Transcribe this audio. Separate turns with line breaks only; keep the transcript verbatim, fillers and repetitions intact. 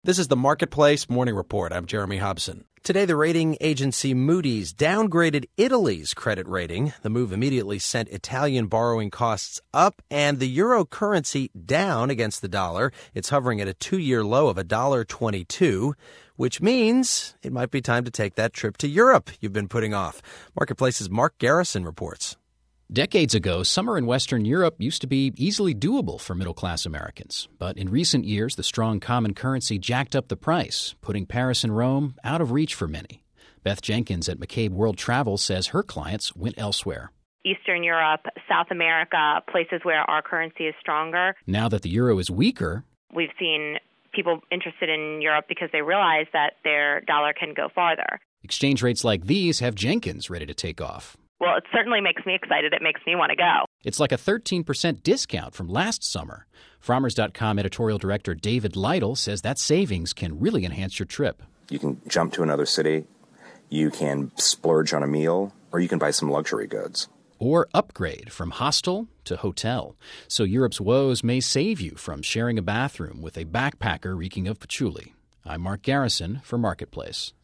This is the Marketplace Morning Report. I'm Jeremy Hobson. Today, the rating agency Moody's downgraded Italy's credit rating. The move immediately sent Italian borrowing costs up and the euro currency down against the dollar. It's hovering at a two-year low of one dollar twenty-two, which means it might be time to take that trip to Europe you've been putting off. Marketplace's Mark Garrison reports.
Decades ago, summer in Western Europe used to be easily doable for middle-class Americans. But in recent years, the strong common currency jacked up the price, putting Paris and Rome out of reach for many. Beth Jenkins at McCabe World Travel says her clients went elsewhere.
Eastern Europe, South America, places where our currency is stronger.
Now that the euro is weaker,
we've seen people interested in Europe because they realize that their dollar can go farther.
Exchange rates like these have Jenkins ready to take off.
Well, it certainly makes me excited. It makes me want to go.
It's like a thirteen percent discount from last summer. Frommer's dot com editorial director David Lytle says that savings can really enhance your trip.
You can jump to another city, you can splurge on a meal, or you can buy some luxury goods.
Or upgrade from hostel to hotel. So Europe's woes may save you from sharing a bathroom with a backpacker reeking of patchouli. I'm Mark Garrison for Marketplace.